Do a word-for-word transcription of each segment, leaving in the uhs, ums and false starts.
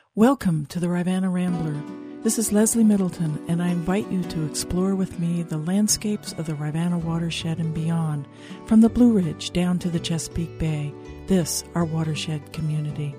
Welcome to the Rivanna Rambler. This is Leslie Middleton, and I invite you to explore with me the landscapes of the Rivanna watershed and beyond, from the Blue Ridge down to the Chesapeake Bay, this, our watershed community.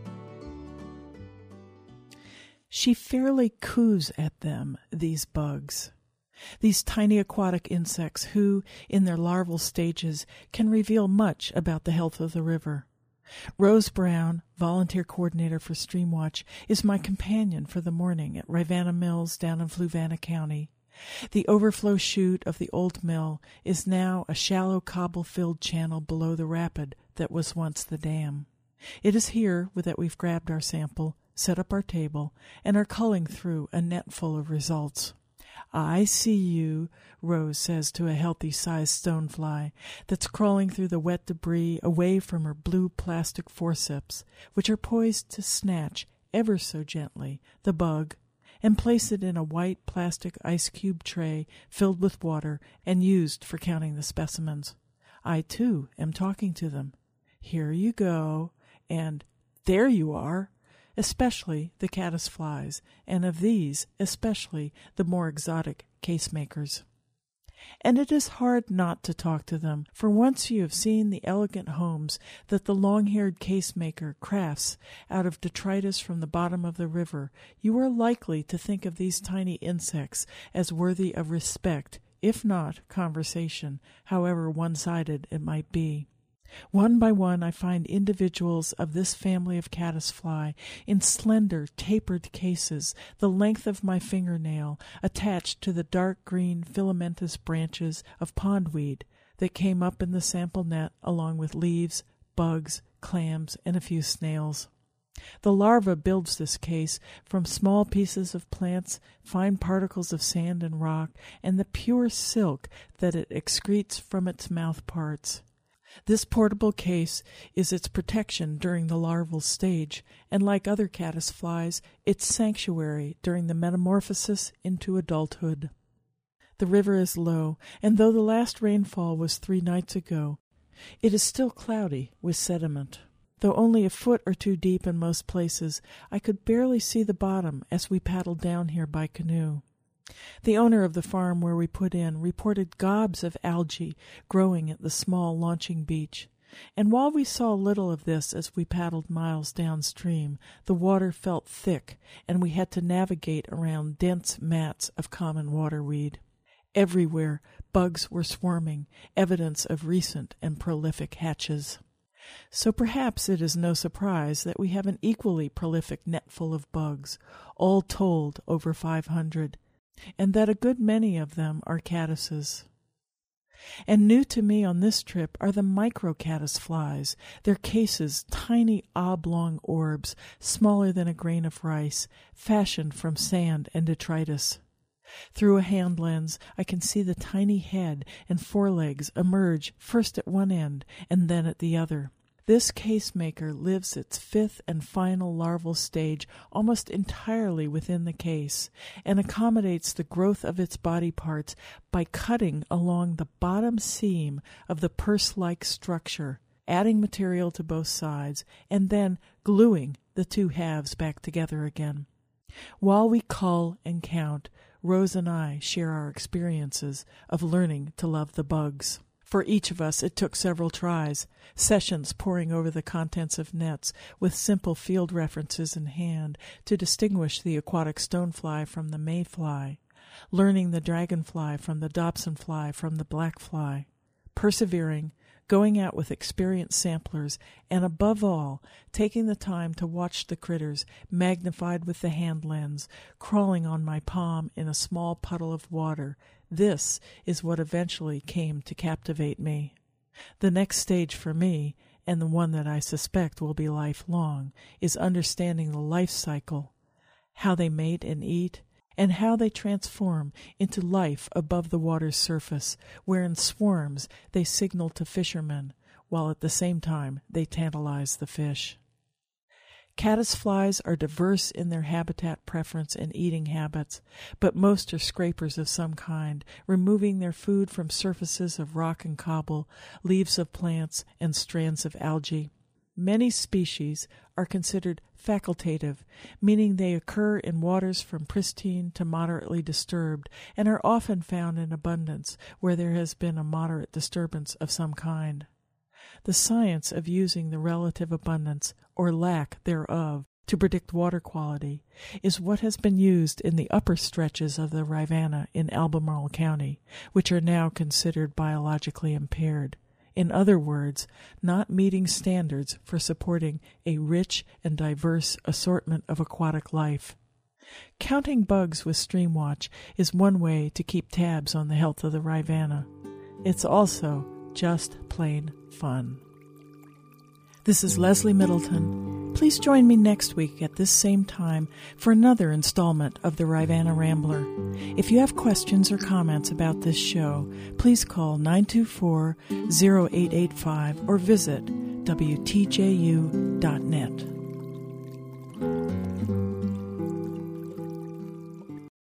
She fairly coos at them, these bugs. These tiny aquatic insects who, in their larval stages, can reveal much about the health of the river. Rose Brown, volunteer coordinator for Streamwatch, is my companion for the morning at Rivanna Mills down in Fluvanna County. The overflow chute of the old mill is now a shallow cobble-filled channel below the rapid that was once the dam. It is here that we've grabbed our sample, set up our table, and are culling through a net full of results. "I see you," Rose says to a healthy-sized stonefly that's crawling through the wet debris away from her blue plastic forceps, which are poised to snatch, ever so gently, the bug and place it in a white plastic ice cube tray filled with water and used for counting the specimens. I, too, am talking to them. "Here you go," and "There you are," especially the caddisflies, and of these, especially the more exotic casemakers. And it is hard not to talk to them, for once you have seen the elegant homes that the long-haired casemaker crafts out of detritus from the bottom of the river, you are likely to think of these tiny insects as worthy of respect, if not conversation, however one-sided it might be. One by one I find individuals of this family of caddisfly in slender, tapered cases, the length of my fingernail, attached to the dark green filamentous branches of pondweed that came up in the sample net along with leaves, bugs, clams, and a few snails. The larva builds this case from small pieces of plants, fine particles of sand and rock, and the pure silk that it excretes from its mouth parts. This portable case is its protection during the larval stage, and like other caddisflies, its sanctuary during the metamorphosis into adulthood. The river is low, and though the last rainfall was three nights ago, it is still cloudy with sediment. Though only a foot or two deep in most places, I could barely see the bottom as we paddled down here by canoe. The owner of the farm where we put in reported gobs of algae growing at the small launching beach, and while we saw little of this as we paddled miles downstream, the water felt thick, and we had to navigate around dense mats of common waterweed. Everywhere bugs were swarming, evidence of recent and prolific hatches. So perhaps it is no surprise that we have an equally prolific netful of bugs, all told over five hundred. And that a good many of them are caddises. And new to me on this trip are the microcaddisflies, their cases tiny oblong orbs, smaller than a grain of rice, fashioned from sand and detritus. Through a hand lens, I can see the tiny head and forelegs emerge first at one end and then at the other. This casemaker lives its fifth and final larval stage almost entirely within the case and accommodates the growth of its body parts by cutting along the bottom seam of the purse-like structure, adding material to both sides, and then gluing the two halves back together again. While we cull and count, Rose and I share our experiences of learning to love the bugs. For each of us, it took several tries, sessions poring over the contents of nets with simple field references in hand to distinguish the aquatic stonefly from the mayfly, learning the dragonfly from the dobsonfly from the blackfly, persevering, going out with experienced samplers, and above all, taking the time to watch the critters, magnified with the hand lens, crawling on my palm in a small puddle of water. This is what eventually came to captivate me. The next stage for me, and the one that I suspect will be lifelong, is understanding the life cycle, how they mate and eat, and how they transform into life above the water's surface, where in swarms they signal to fishermen, while at the same time they tantalize the fish. Caddisflies are diverse in their habitat preference and eating habits, but most are scrapers of some kind, removing their food from surfaces of rock and cobble, leaves of plants, and strands of algae. Many species are considered facultative, meaning they occur in waters from pristine to moderately disturbed and are often found in abundance where there has been a moderate disturbance of some kind. The science of using the relative abundance, or lack thereof, to predict water quality is what has been used in the upper stretches of the Rivanna in Albemarle County, which are now considered biologically impaired. In other words, not meeting standards for supporting a rich and diverse assortment of aquatic life. Counting bugs with Streamwatch is one way to keep tabs on the health of the Rivanna. It's also just plain fun. This is Leslie Middleton. Please join me next week at this same time for another installment of the Rivanna Rambler. If you have questions or comments about this show, please call nine two four, zero eight eight five or visit W T J U dot net.